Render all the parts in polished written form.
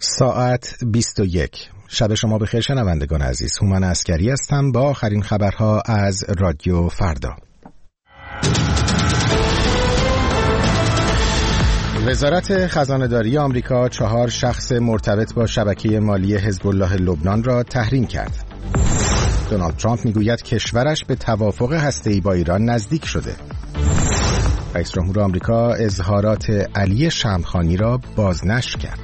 ساعت 21. شب شما بخیر شنوندگان عزیز. هومن عسکری هستم با آخرین خبرها از رادیو فردا. وزارت خزانه‌داری آمریکا 4 شخص مرتبط با شبکه مالی حزب الله لبنان را تحریم کرد. دونالد ترامپ میگوید کشورش به توافق هسته‌ای با ایران نزدیک شده. رئیس جمهور آمریکا اظهارات علی شمخانی را بازنشر کرد.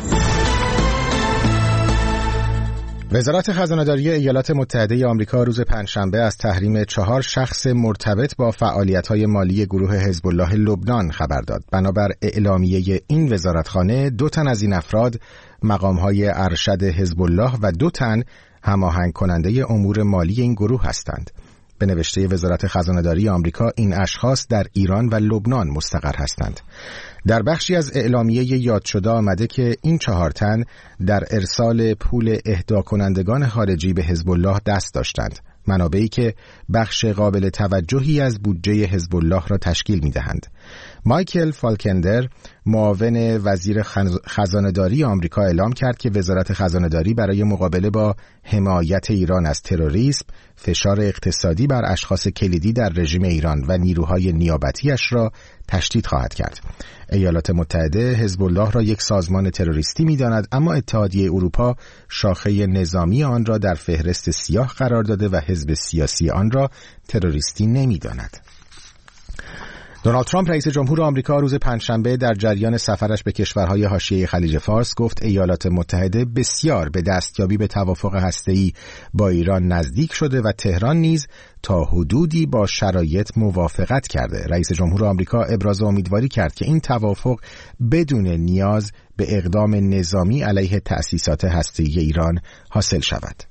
وزارت خزانه‌داری ایالات متحده آمریکا روز پنجشنبه از تحریم 4 شخص مرتبط با فعالیت‌های مالی گروه حزب الله لبنان خبر داد. بنابر اعلامیه این وزارتخانه 2 تن از این افراد مقام‌های ارشد حزب الله و 2 تن هماهنگ کننده امور مالی این گروه هستند. به نوشته وزارت خزانه‌داری آمریکا این اشخاص در ایران و لبنان مستقر هستند. در بخشی از اعلامیه یاد شده آمده که این 4 تن در ارسال پول اهدا کنندگان خارجی به حزب الله دست داشتند، منابعی که بخش قابل توجهی از بودجه حزب الله را تشکیل می‌دهند. مایکل فالکندر، معاون وزیر خزانه‌داری آمریکا، اعلام کرد که وزارت خزانه‌داری برای مقابله با حمایت ایران از تروریسم، فشار اقتصادی بر اشخاص کلیدی در رژیم ایران و نیروهای نیابتی‌اش را تشدید خواهد کرد. ایالات متحده حزب الله را یک سازمان تروریستی می‌داند، اما اتحادیه اروپا شاخه نظامی آن را در فهرست سیاه قرار داده و حزب سیاسی آن را تروریستی نمی‌داند. دونالد ترامپ رئیس جمهور آمریکا روز پنجشنبه در جریان سفرش به کشورهای حاشیه خلیج فارس گفت ایالات متحده بسیار به دستیابی به توافق هسته‌ای با ایران نزدیک شده و تهران نیز تا حدودی با شرایط موافقت کرده. رئیس جمهور آمریکا ابراز امیدواری کرد که این توافق بدون نیاز به اقدام نظامی علیه تأسیسات هسته‌ای ایران حاصل شود.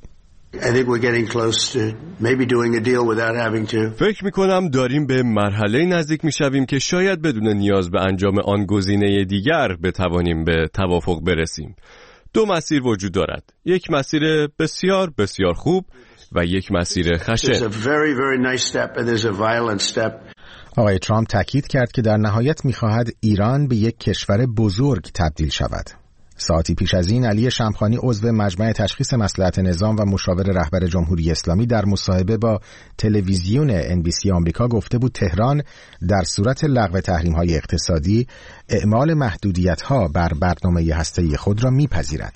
فکر می‌کنم داریم به مرحله نزدیک می‌شویم که شاید بدون نیاز به انجام آن گزینه دیگر بتوانیم به توافق برسیم. 2 مسیر وجود دارد. یک مسیر بسیار بسیار خوب و یک مسیر خشن. آقای ترامپ تاکید کرد که در نهایت می‌خواهد ایران به یک کشور بزرگ تبدیل شود. ساعتی پیش از این علی شمخانی عضو مجمع تشخیص مصلحت نظام و مشاور رهبر جمهوری اسلامی در مصاحبه با تلویزیون NBC آمریکا گفته بود تهران در صورت لغو تحریم‌های اقتصادی اعمال محدودیت‌ها بر برنامه هسته‌ای خود را می‌پذیرد.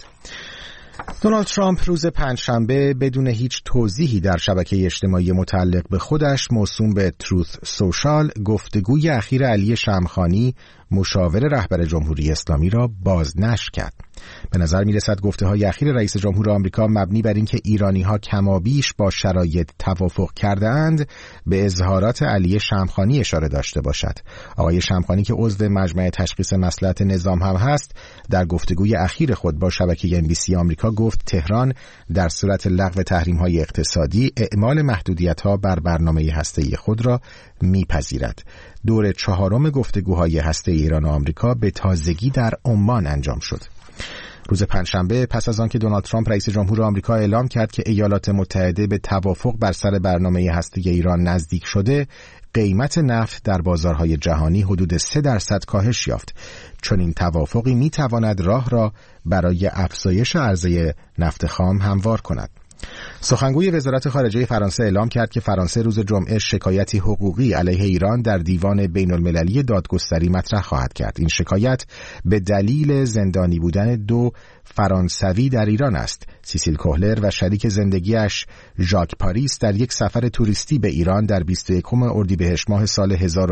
دونالد ترامپ روز پنجشنبه بدون هیچ توضیحی در شبکه اجتماعی متعلق به خودش موسوم به تروث سوشال گفتگوی اخیر علی شمخانی مشاور رهبر جمهوری اسلامی را بازنشر کرد. به نظر می‌رسد گفته‌های اخیر رئیس جمهور آمریکا مبنی بر اینکه ایرانی‌ها کمابیش با شرایط توافق کرده‌اند به اظهارات علی شمخانی اشاره داشته باشد. آقای شمخانی که عضو مجمع تشخیص مصلحت نظام هم هست، در گفتگوی اخیر خود با شبکه NBC آمریکا گفت تهران در صورت لغو تحریم‌های اقتصادی اعمال محدودیت‌ها بر برنامه هسته‌ای خود را می‌پذیرد. دور 4 گفتگوهای هسته‌ای ایران و آمریکا به تازگی در عمان انجام شد. روز پنجشنبه پس از آنکه دونالد ترامپ رئیس جمهور آمریکا اعلام کرد که ایالات متحده به توافق بر سر برنامه هسته‌ای ایران نزدیک شده، قیمت نفت در بازارهای جهانی حدود 3% کاهش یافت. چون این توافقی می‌تواند راه را برای افزایش عرضه نفت خام هموار کند. سخنگوی وزارت خارجه فرانسه اعلام کرد که فرانسه روز جمعه شکایتی حقوقی علیه ایران در دیوان بین‌المللی دادگستری مطرح خواهد کرد. این شکایت به دلیل زندانی بودن 2 فرانسوی در ایران است. سیسیل کوهلر و شریک زندگیش ژاک پاریس در یک سفر توریستی به ایران در 21 اردیبهشت ماه سال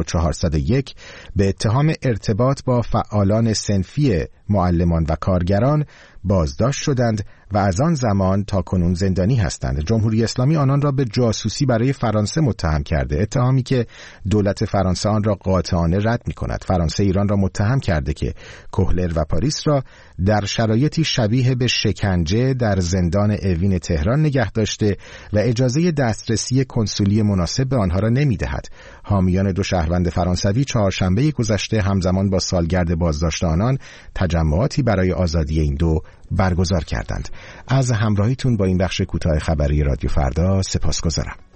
1401 به اتهام ارتباط با فعالان صنفی معلمان و کارگران بازداشت شدند و از آن زمان تا کنون زندانی هستند. جمهوری اسلامی آنان را به جاسوسی برای فرانسه متهم کرده، اتهامی که دولت فرانسه آن را قاطعانه رد می‌کند. فرانسه ایران را متهم کرده که کوهلر و پاریس را در شرایطی شبیه به شکنجه در زندان اوین تهران نگه داشته و اجازه دسترسی کنسولی مناسب به آنها را نمی‌دهد. حامیان 2 شهروند فرانسوی چهارشنبه گذشته همزمان با سالگرد بازداشت آنان تجمعاتی برای آزادی این 2 برگزار کردند. از همراهیتون با این بخش کوتاه خبری رادیو فردا سپاسگزارم.